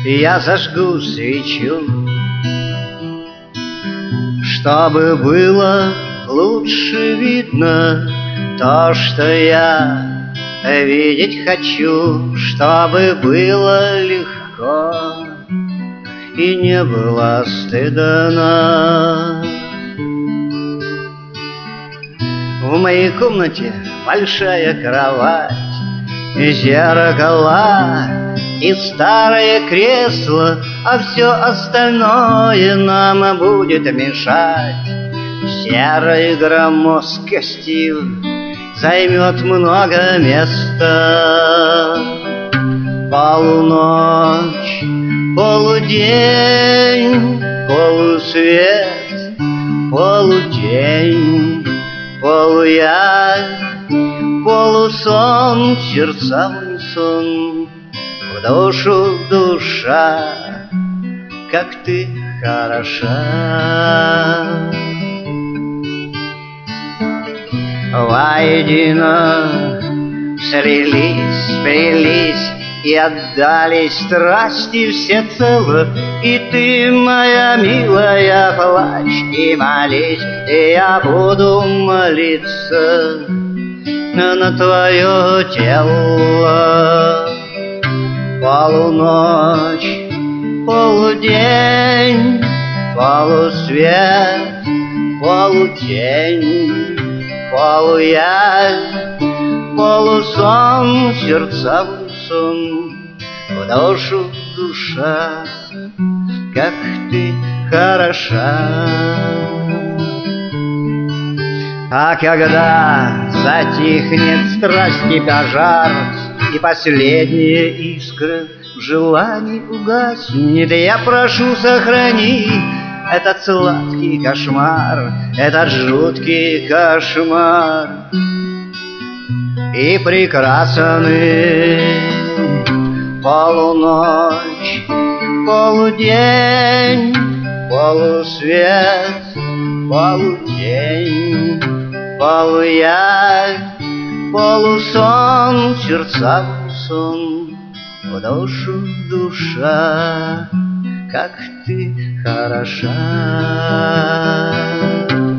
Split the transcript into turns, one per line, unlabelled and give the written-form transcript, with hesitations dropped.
я зажгу свечу, чтобы было лучше видно то, что я видеть хочу, чтобы было легко и не было стыдно. В моей комнате большая кровать, зеркала и старое кресло, а все остальное нам будет мешать. Серый громоздкий стиль займет много места. Полночь, полудень, полусвет, полудень, полуявь, полусон, сердцевый сон, в душу душа, как ты хороша. Воедино слились, сплелись и отдались страсти всецело. И ты, моя милая, плачь и молись, и я буду молиться на твое тело. Полуночь, полудень, полусвет, полудень, полуявь, полусон, сердцевый сон, в душу душа, как ты хороша. А когда затихнет страсти пожар, и последняя искра в желании угаснет, я прошу, сохрани этот сладкий кошмар, этот жуткий кошмар. И прекрасны полуночь, полудень, полусвет, полудень, полуявь, полусон, сердцевый сон, в душу душа, как ты хороша.